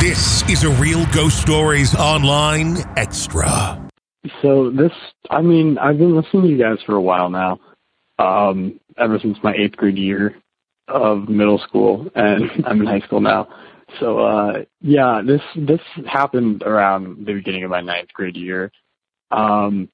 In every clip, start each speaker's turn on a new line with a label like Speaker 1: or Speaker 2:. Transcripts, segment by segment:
Speaker 1: This is a Real Ghost Stories Online Extra.
Speaker 2: So I've been listening to you guys for a while now, ever since my 8th grade year of middle school, and I'm in high school now. So, this happened around the beginning of my 9th grade year. My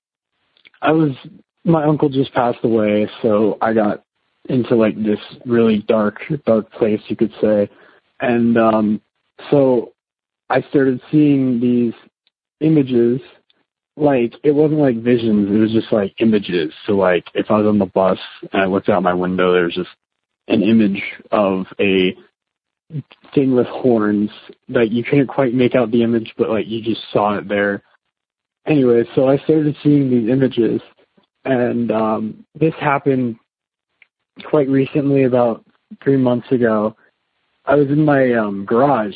Speaker 2: uncle just passed away, so I got into like this really dark place, you could say. And, so I started seeing these images. Like, it wasn't like visions, it was just like images. So like, if I was on the bus and I looked out my window, there was just an image of a thing with horns that you couldn't quite make out the image, but like you just saw it there. Anyway, so I started seeing these images, and this happened quite recently, about 3 months ago. I was in my garage,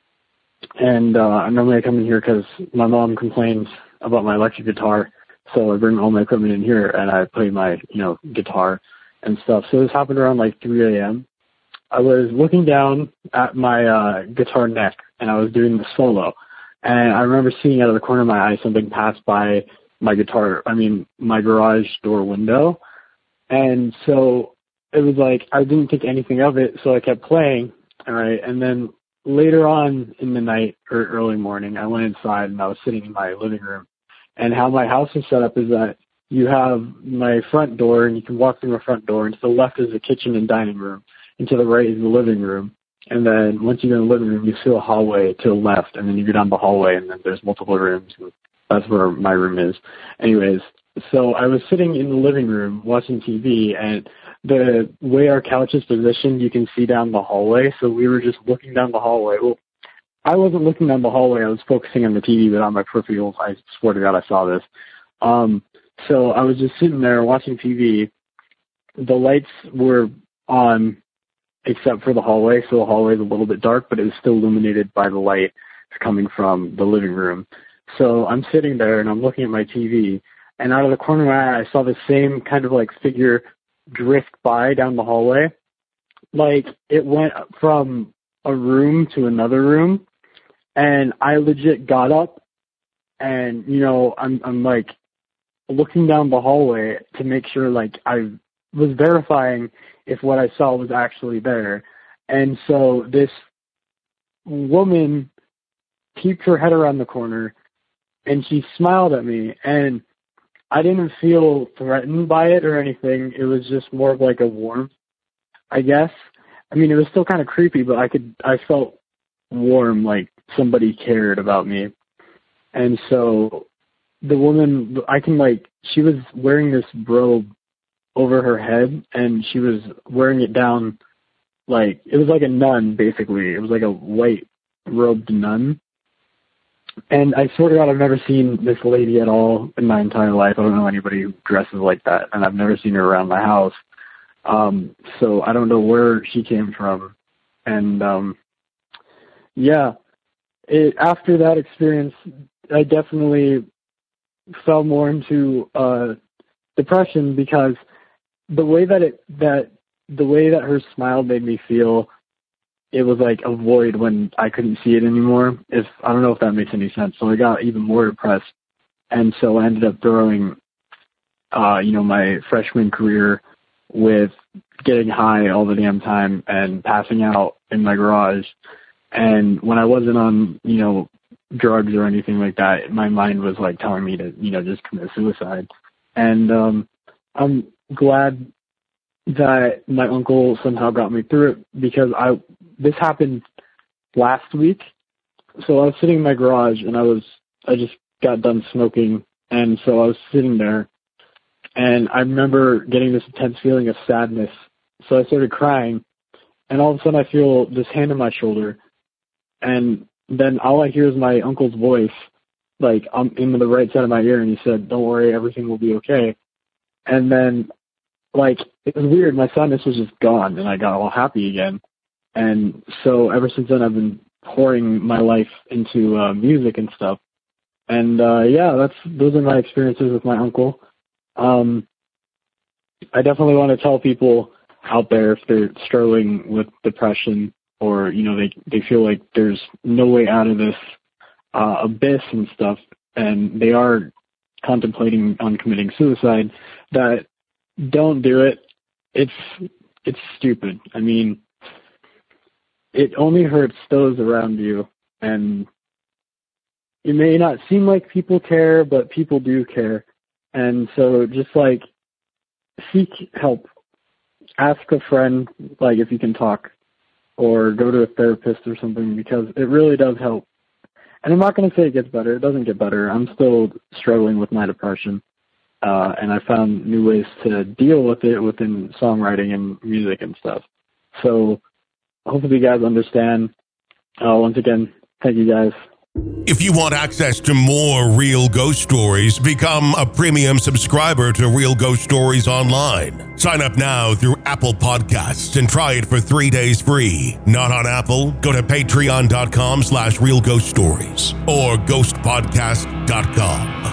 Speaker 2: and normally I come in here because my mom complains about my electric guitar, so I bring all my equipment in here and I play my, guitar and stuff. So this happened around like 3 a.m. I was looking down at my guitar neck, and I was doing the solo, and I remember seeing out of the corner of my eye something pass by my garage door window. And so it was like, I didn't think anything of it, so I kept playing. All right. And then later on in the night or early morning, I went inside and I was sitting in my living room. And how my house is set up is that you have my front door, and you can walk through my front door, and to the left is the kitchen and dining room, and to the right is the living room. And then once you go in the living room, you see a hallway to the left, and then you go down the hallway, and then there's multiple rooms. And that's where my room is. Anyways, so I was sitting in the living room watching TV, and the way our couch is positioned, you can see down the hallway. So we were just looking down the hallway. Well, I wasn't looking down the hallway. I was focusing on the TV, but on my peripherals, I swear to God, I saw this. So I was just sitting there watching TV. The lights were on except for the hallway, so the hallway is a little bit dark, but it was still illuminated by the light coming from the living room. So I'm sitting there, and I'm looking at my TV, and out of the corner of my eye, I saw the same kind of like figure drift by down the hallway. Like, it went from a room to another room, and I legit got up, and, I'm like looking down the hallway to make sure, like, I was verifying if what I saw was actually there. And so this woman peeped her head around the corner, and she smiled at me, and I didn't feel threatened by it or anything. It was just more of like a warmth, I guess. I mean, it was still kind of creepy, but I felt warm, like somebody cared about me. And so the woman, she was wearing this robe over her head, and she was wearing it down, like, it was like a nun, basically. It was like a white robed nun. And I swear to God, I've never seen this lady at all in my entire life. I don't know anybody who dresses like that, and I've never seen her around my house. So I don't know where she came from. And, after that experience, I definitely fell more into depression, because the way that her smile made me feel, it was like a void when I couldn't see it anymore. I don't know if that makes any sense. So I got even more depressed. And so I ended up throwing, my freshman career with getting high all the damn time and passing out in my garage. And when I wasn't on, drugs or anything like that, my mind was like telling me to, just commit suicide. And I'm glad that my uncle somehow got me through it, because this happened last week. So I was sitting in my garage, and I just got done smoking, and so I was sitting there, and I remember getting this intense feeling of sadness. So I started crying, and all of a sudden I feel this hand on my shoulder, and then all I hear is my uncle's voice, like, in the right side of my ear, and he said, "Don't worry, everything will be okay." And then, like, it was weird. My sadness was just gone, and I got all happy again. And so ever since then, I've been pouring my life into music and stuff. And those are my experiences with my uncle. I definitely want to tell people out there, if they're struggling with depression or, they feel like there's no way out of this abyss and stuff, and they are contemplating on committing suicide, that don't do it. It's stupid. I mean, it only hurts those around you, and it may not seem like people care, but people do care. And so just seek help. Ask a friend, if you can talk, or go to a therapist or something, because it really does help. And I'm not going to say it gets better. It doesn't get better. I'm still struggling with my depression. And I found new ways to deal with it within songwriting and music and stuff. So hopefully you guys understand. Once again, thank you guys.
Speaker 1: If you want access to more Real Ghost Stories, become a premium subscriber to Real Ghost Stories Online. Sign up now through Apple Podcasts and try it for 3 days free. Not on Apple? Go to patreon.com/realghoststories or ghostpodcast.com.